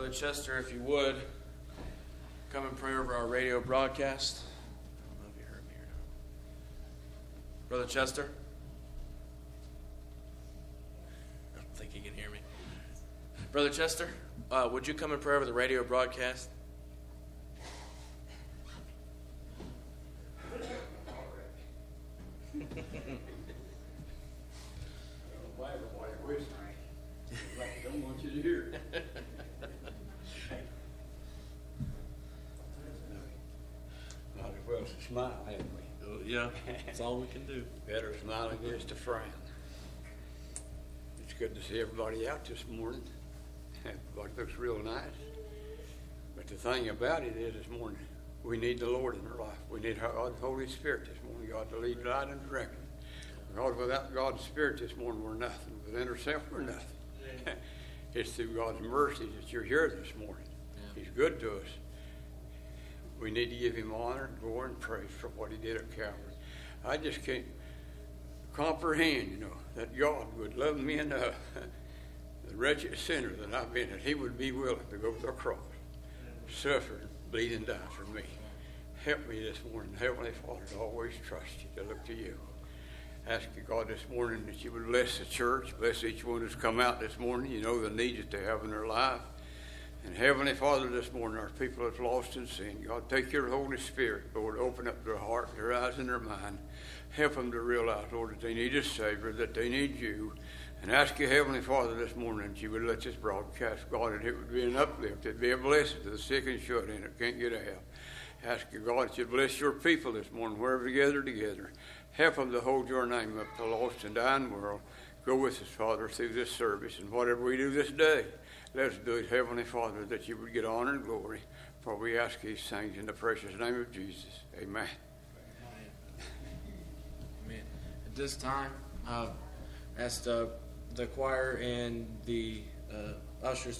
Brother Chester, if you would, come and pray over our radio broadcast. I don't know if you heard me or not. Brother Chester? I don't think he can hear me. Brother Chester, would you come and pray over the radio broadcast? I don't want you to hear it. Might as well smile, haven't we? Yeah, that's all we can do. Better smiling is to frown. It's good to see everybody out this morning. Everybody looks real nice. But the thing about it is this morning, we need the Lord in our life. We need God's Holy Spirit this morning, God to lead, light, and direct. Because without God's Spirit this morning, we're nothing. Within ourselves, we're nothing. It's through God's mercy that you're here this morning. Yeah. He's good to us. We need to give him honor, glory, and praise for what he did at Calvary. I just can't comprehend, that God would love me enough, the wretched sinner that I've been, that he would be willing to go to the cross, suffer, bleed, and die for me. Help me this morning, Heavenly Father, to always trust you, to look to you. Ask you, God, this morning that you would bless the church, bless each one who's come out this morning. You know the needs that they have in their life. And Heavenly Father, this morning, our people that's lost in sin, God, take your Holy Spirit, Lord, open up their heart, their eyes, and their mind. Help them to realize, Lord, that they need a Savior, that they need you. And ask you, Heavenly Father, this morning that you would let this broadcast, God, that it would be an uplift, it'd be a blessing to the sick and shut in that can't get help. Ask you, God, that you bless your people this morning, wherever they gather together. Help them to hold your name up to the lost and dying world. Go with us, Father, through this service. And whatever we do this day, let us do it, Heavenly Father, that you would get honor and glory. For we ask these things in the precious name of Jesus. Amen. Amen. At this time, ask the choir and the ushers